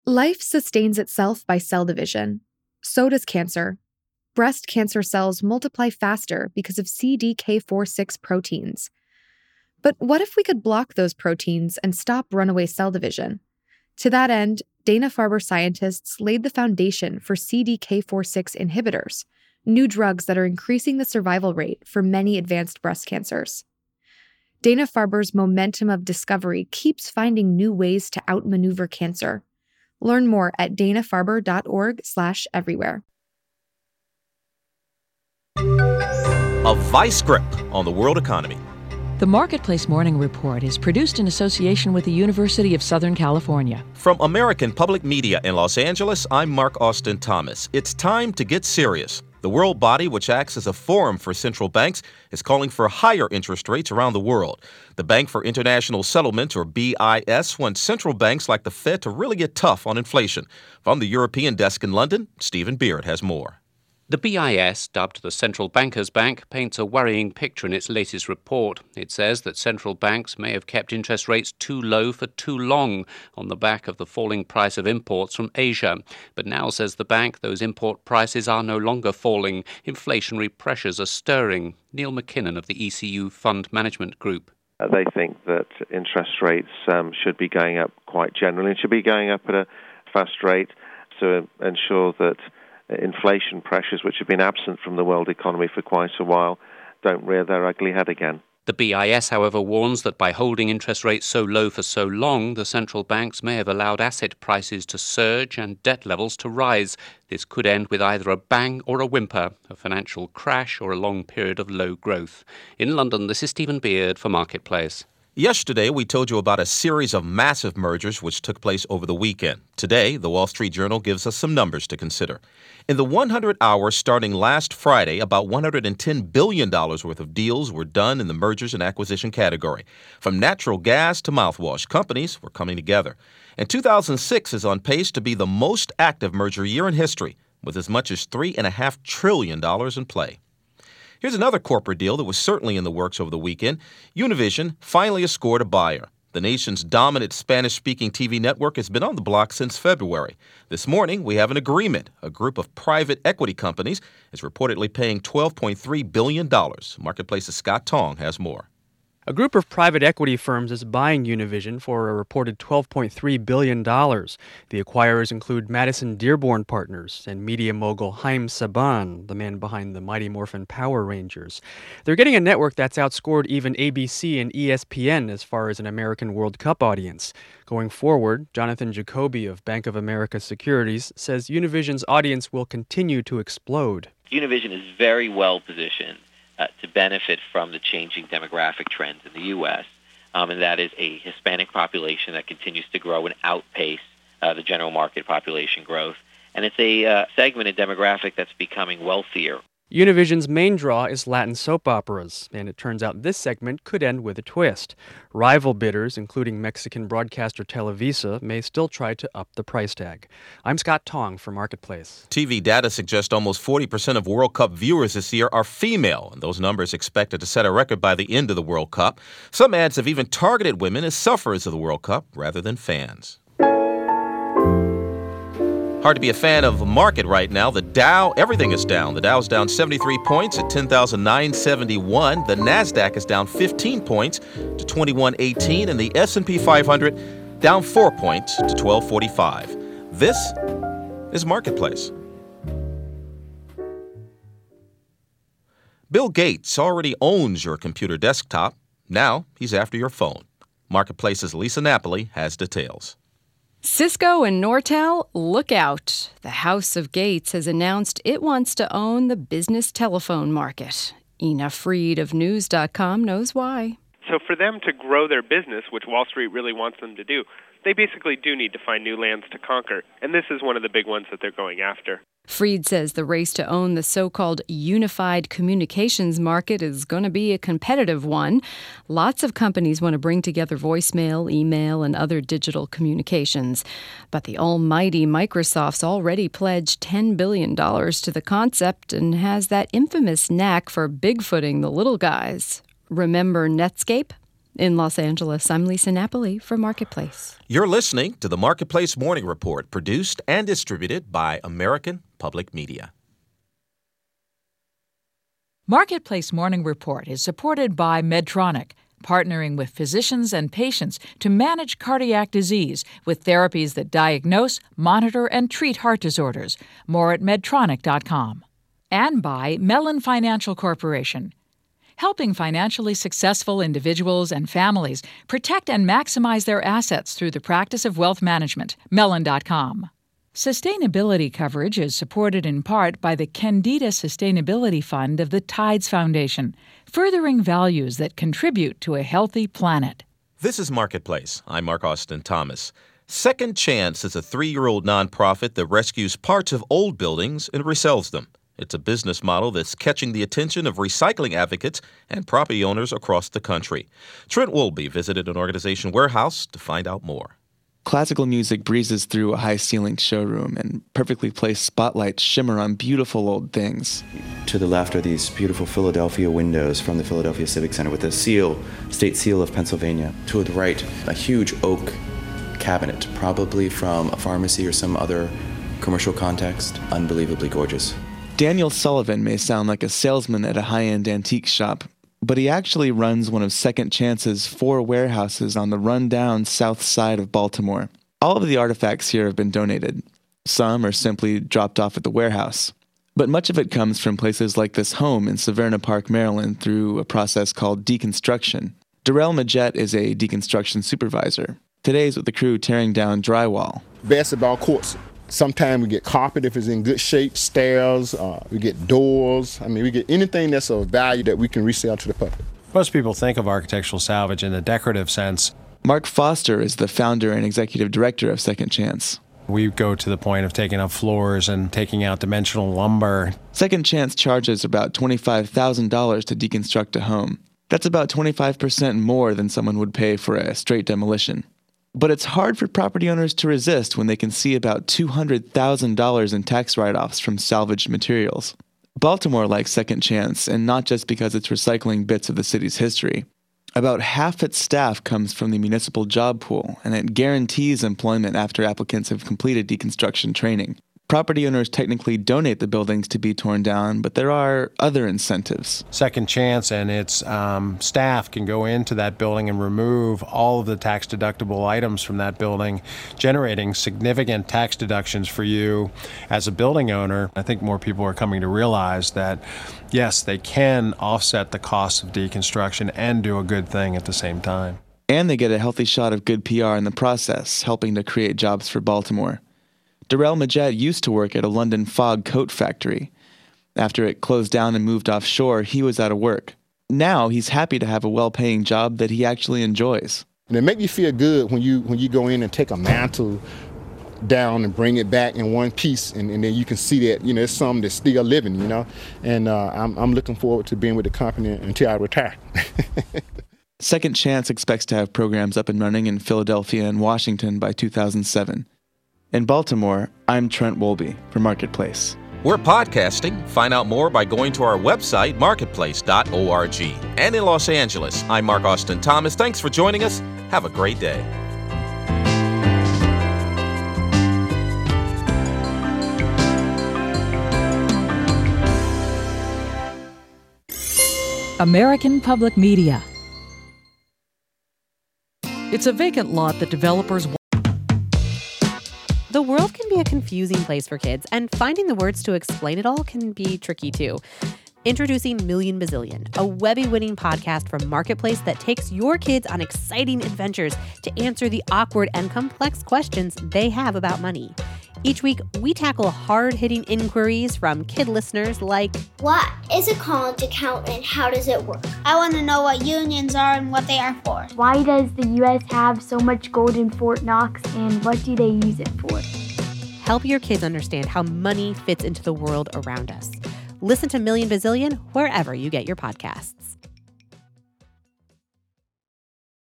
Life sustains itself by cell division. So does cancer. Breast cancer cells multiply faster because of CDK4/6 proteins. But what if we could block those proteins and stop runaway cell division? To that end, Dana-Farber scientists laid the foundation for CDK4/6 inhibitors, new drugs that are increasing the survival rate for many advanced breast cancers. Dana-Farber's momentum of discovery keeps finding new ways to outmaneuver cancer. Learn more at danafarber.org/everywhere. A vice grip on the world economy. The Marketplace Morning Report is produced in association with the University of Southern California. From American Public Media in Los Angeles, I'm Mark Austin Thomas. It's time to get serious. The world body, which acts as a forum for central banks, is calling for higher interest rates around the world. The Bank for International Settlements, or BIS, wants central banks like the Fed to really get tough on inflation. From the European desk in London, Stephen Beard has more. The BIS, dubbed the Central Bankers Bank, paints a worrying picture in its latest report. It says that central banks may have kept interest rates too low for too long on the back of the falling price of imports from Asia. But now, says the bank, those import prices are no longer falling. Inflationary pressures are stirring. Neil McKinnon of the ECU Fund Management Group. They think that interest rates should be going up quite generally. It should be going up at a fast rate to ensure that inflation pressures, which have been absent from the world economy for quite a while, don't rear their ugly head again. The BIS, however, warns that by holding interest rates so low for so long, the central banks may have allowed asset prices to surge and debt levels to rise. This could end with either a bang or a whimper, a financial crash or a long period of low growth. In London, this is Stephen Beard for Marketplace. Yesterday, we told you about a series of massive mergers which took place over the weekend. Today, the Wall Street Journal gives us some numbers to consider. In the 100 hours starting last Friday, about $110 billion worth of deals were done in the mergers and acquisition category. From natural gas to mouthwash, companies were coming together. And 2006 is on pace to be the most active merger year in history, with as much as $3.5 trillion in play. Here's another corporate deal that was certainly in the works over the weekend. Univision finally has scored a buyer. The nation's dominant Spanish-speaking TV network has been on the block since February. This morning, we have an agreement. A group of private equity companies is reportedly paying $12.3 billion. Marketplace's Scott Tong has more. A group of private equity firms is buying Univision for a reported $12.3 billion. The acquirers include Madison Dearborn Partners and media mogul Haim Saban, the man behind the Mighty Morphin Power Rangers. They're getting a network that's outscored even ABC and ESPN as far as an American World Cup audience. Going forward, Jonathan Jacoby of Bank of America Securities says Univision's audience will continue to explode. Univision is very well positioned to benefit from the changing demographic trends in the U.S., and that is a Hispanic population that continues to grow and outpace the general market population growth. And it's a segment and demographic that's becoming wealthier. Univision's main draw is Latin soap operas, and it turns out this segment could end with a twist. Rival bidders, including Mexican broadcaster Televisa, may still try to up the price tag. I'm Scott Tong for Marketplace. TV data suggests almost 40% of World Cup viewers this year are female, and those numbers expected to set a record by the end of the World Cup. Some ads have even targeted women as sufferers of the World Cup rather than fans. Hard to be a fan of the market right now. The Dow, everything is down. The Dow's down 73 points at 10,971. The NASDAQ is down 15 points to 2118. And the S&P 500 down 4 points to 1245. This is Marketplace. Bill Gates already owns your computer desktop. Now he's after your phone. Marketplace's Lisa Napoli has details. Cisco and Nortel, look out. The House of Gates has announced it wants to own the business telephone market. Ina Fried of News.com knows why. So for them to grow their business, which Wall Street really wants them to do, they basically do need to find new lands to conquer. And this is one of the big ones that they're going after. Fried says the race to own the so-called unified communications market is going to be a competitive one. Lots of companies want to bring together voicemail, email, and other digital communications. But the almighty Microsoft's already pledged $10 billion to the concept and has that infamous knack for bigfooting the little guys. Remember Netscape? In Los Angeles, I'm Lisa Napoli for Marketplace. You're listening to the Marketplace Morning Report, produced and distributed by American Public Media. Marketplace Morning Report is supported by Medtronic, partnering with physicians and patients to manage cardiac disease with therapies that diagnose, monitor, and treat heart disorders. More at Medtronic.com. And by Mellon Financial Corporation, helping financially successful individuals and families protect and maximize their assets through the practice of wealth management. Mellon.com. Sustainability coverage is supported in part by the Candida Sustainability Fund of the Tides Foundation, furthering values that contribute to a healthy planet. This is Marketplace. I'm Mark Austin Thomas. Second Chance is a 3-year-old nonprofit that rescues parts of old buildings and resells them. It's a business model that's catching the attention of recycling advocates and property owners across the country. Trent Wolby visited an organization warehouse to find out more. Classical music breezes through a high-ceilinged showroom, and perfectly placed spotlights shimmer on beautiful old things. To the left are these beautiful Philadelphia windows from the Philadelphia Civic Center with a state seal of Pennsylvania. To the right, a huge oak cabinet, probably from a pharmacy or some other commercial context. Unbelievably gorgeous. Daniel Sullivan may sound like a salesman at a high-end antique shop, but he actually runs one of Second Chance's 4 warehouses on the run-down south side of Baltimore. All of the artifacts here have been donated. Some are simply dropped off at the warehouse. But much of it comes from places like this home in Severna Park, Maryland, through a process called deconstruction. Darrell Majette is a deconstruction supervisor. Today's with the crew tearing down drywall. Basketball courts. Sometimes we get carpet if it's in good shape, stairs, we get doors. We get anything that's of value that we can resell to the public. Most people think of architectural salvage in a decorative sense. Mark Foster is the founder and executive director of Second Chance. We go to the point of taking up floors and taking out dimensional lumber. Second Chance charges about $25,000 to deconstruct a home. That's about 25% more than someone would pay for a straight demolition. But it's hard for property owners to resist when they can see about $200,000 in tax write-offs from salvaged materials. Baltimore likes Second Chance, and not just because it's recycling bits of the city's history. About half its staff comes from the municipal job pool, and it guarantees employment after applicants have completed deconstruction training. Property owners technically donate the buildings to be torn down, but there are other incentives. Second Chance and its staff can go into that building and remove all of the tax-deductible items from that building, generating significant tax deductions for you as a building owner. I think more people are coming to realize that, yes, they can offset the cost of deconstruction and do a good thing at the same time. And they get a healthy shot of good PR in the process, helping to create jobs for Baltimore. Darrell Majette used to work at a London fog coat factory. After it closed down and moved offshore, he was out of work. Now he's happy to have a well-paying job that he actually enjoys. And it makes you feel good when you go in and take a mantle down and bring it back in one piece, and then you can see that, it's something that's still living, And I'm looking forward to being with the company until I retire. Second Chance expects to have programs up and running in Philadelphia and Washington by 2007. In Baltimore, I'm Trent Wolby for Marketplace. We're podcasting. Find out more by going to our website, marketplace.org. And in Los Angeles, I'm Mark Austin Thomas. Thanks for joining us. Have a great day. American Public Media. It's a vacant lot that developers want. The world can be a confusing place for kids, and finding the words to explain it all can be tricky too. Introducing Million Bazillion, a Webby-winning podcast from Marketplace that takes your kids on exciting adventures to answer the awkward and complex questions they have about money. Each week, we tackle hard-hitting inquiries from kid listeners like, what is a college account and how does it work? I want to know what unions are and what they are for. Why does the U.S. have so much gold in Fort Knox, and what do they use it for? Help your kids understand how money fits into the world around us. Listen to Million Bazillion wherever you get your podcasts.